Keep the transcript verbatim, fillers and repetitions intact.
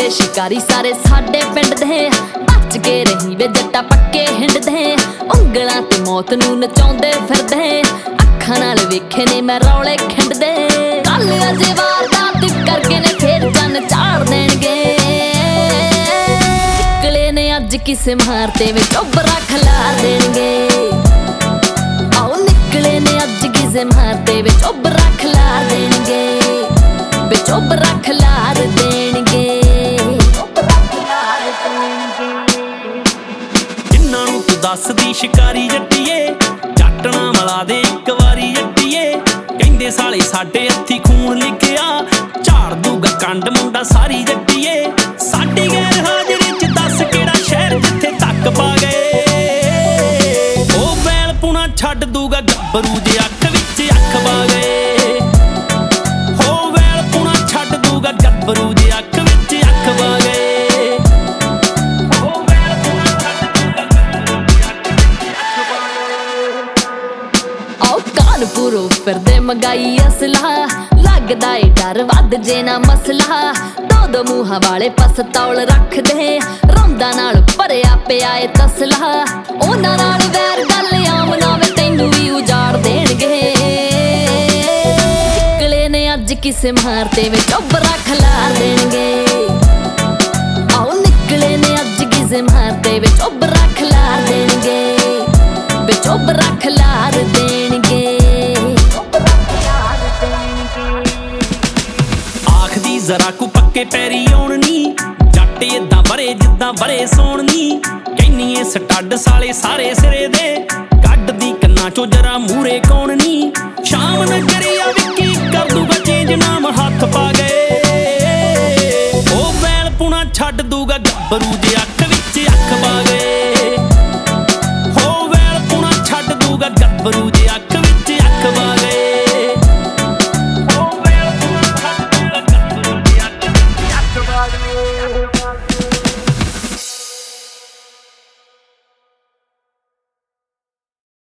ਵੇ ਸ਼ਿਕਾਰੀ ਸਾਰੇ ਸਾਡੇ ਪਿੰਡ ਦੇ, ਬਚ ਕੇ ਰਹੀ ਵੇ ਜੱਟਾ ਪੱਕੇ ਹਿੰਡ ਦੇ। ਉਂਗਲਾਂ ਤੇ ਮੌਤ ਨੂੰ ਨਚਾਉਂਦੇ ਫਿਰਦੇ, ਅੱਖਾਂ ਨਾਲ ਵੇਖੇ ਨੇ ਮੈਂ ਰੌਲੇ ਖਿੰਡਦੇ। ਕੱਲ ਅਜੇ ਵਾਰਦਾਤ ਕਰਕੇ ਨੇ ਫੇਰ ਚੰਨ ਚਾੜ ਦੇਣਗੇ, ਨਿਕਲੇ ਨੇ ਅੱਜ ਕਿਸੇ ਮਾਰ ਤੇ ਵਿੱਚ ਉੱਬਰਾ ਖਿਲਾਰ ਦੇਣਗੇ। ਆਓ ਨਿਕਲੇ ਨੇ ਅੱਜ ਕਿਸੇ ਮਾਰ ਤੇ ਵਿੱਚ ਉੱਬਰਾ ਖਿਲਾਰ ਦੇਣਗੇ, ਵਿੱਚ ਉੱਬਰਾ ਖਿਲਾਰ ਦੇਣਗੇ। ਜਿੰਨਾਂ ਨੂੰ ਤੂੰ ਦੱਸਦੀ ਸ਼ਿਕਾਰੀ ਜੱਟੀਏ, ਜੱਟ ਨਾ ਮਿਲਾ ਦੇ ਇੱਕ ਵਾਰੀ ਜੱਟੀਏ। ਕਹਿੰਦੇ ਸਾਲੇ ਸਾਡੇ ਹੱਥੀ ਖੂਨ ਲਿਖਿਆ, ਝਾੜ ਦੂਗਾ ਕੰਡ ਮੁੰਡਾ ਸਾਰੀ ਜੱਟੀਏ। ਸਾਡੀ ਗੈਰ ਹਾਜ਼ਰੀ ਚ ਦੱਸ ਕਿਹੜਾ ਸ਼ਹਿਰ ਜਿੱਥੇ ਤੱਕ ਪਾ ਗਏ, ਉਹ ਵੈਲ ਪੁਣਾ ਛੱਡ ਦੂਗਾ ਗੱਭਰੂ ਜੇ ਅੱਖ ਵਿੱਚ ਅੱਖ ਪਾ ਗਏ। ਹੋ ਵੈਲ ਪੁਣਾ ਛੱਡ ਦੂਗਾ ਗੱਭਰੂ ਜੇ ਅੱਖ ਵਿੱਚ ਅੱਖ ਪਾ ਗਏ। ਕਾਨਪੁਰੋਂ ਫਿਰਦੇ ਮਗਾਈ ਅਸਲਾ, ਲੱਗਦਾ ਏ ਡਰ ਵੱਧ ਜੇ ਨਾ ਮਸਲਾ। ਦੋ ਦੋ ਮੂੰਹਾਂ ਵਾਲੇ ਪਸਤੌਲ ਰੱਖਦੇ, ਰੌਂਦਾ ਨਾਲ ਭਰਿਆ ਪਿਆ ਏ ਤਸਲਾ। ਉਹਨਾਂ ਨਾਲ ਵੈਰ ਗੱਲ ਆਮ ਨਾ ਵੇ ਤੈਨੂੰ ਵੀ ਉਜਾੜ ਦੇਣਗੇ, ਨਿਕਲੇ ਨੇ ਅੱਜ ਕਿਸੇ ਮਾਰ ਤੇ ਵਿੱਚ ਉੱਬਰਾ ਖਿਲਾਰ ਦੇਣਗੇ। ਆਓ ਨਿਕਲੇ ਨੇ ਅੱਜ ਕਿਸੇ ਮਾਰ ਤੇ ਵਿੱਚ ਉੱਬਰਾ ਖਿਲਾਰ ਦੇਣਗੇ, ਵਿੱਚ ਉੱਬਰਾ ਖਿਲਾਰ ਦੇਣਗੇ। ਆਖਦੀ ਜ਼ਰਾ ਕੋ ਪੱਕੇ ਪੈਰੀ ਆਉਣ ਨੀ, ਜੱਟ ਏਦਾਂ ਵਰੇ ਜਿੱਦਾਂ ਵਰੇ ਸੋਣ ਨੀ। ਕਹਿੰਨੀਏ ਸਟੱਡ ਸਾਲੇ ਸਾਰੇ ਸਿਰੇ ਦੇ, ਕੱਢਦੀ ਕੰਨਾਂ ਚੋਂ ਜਰਾ ਮੂਰੇ ਕੌਣ ਨੀ। ਸ਼ਾਮ ਨਗਰੀਆ ਵਿੱਕੀ ਕਰ ਦੂਗਾ ਚੇਂਜ ਨਾਮ ਹੱਥ ਪਾ ਗਏ, ਉਹ ਵੈਲ ਪੁਣਾ ਛੱਡ ਦੂਗਾ ਗੱਭਰੂ।